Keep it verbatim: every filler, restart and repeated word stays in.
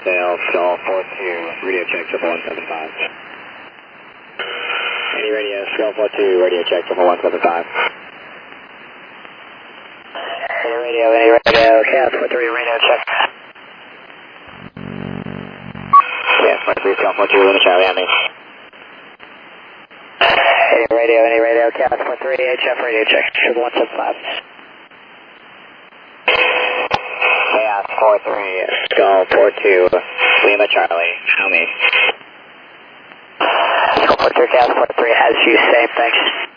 Scottsdale, Skull four two, radio check triple one seven five. Any radio, Skull four two, radio check triple one seven five. Any radio, any radio, Cat four three, radio check. Cat four three, Skull four two, Lima Charlie on me. Any radio, any radio, Cat four three, H F radio check, triple one seven five. Chaos four three, Skull four two, Lima Charlie, show me. Skull four three, Chaos four three, has you, same, thanks.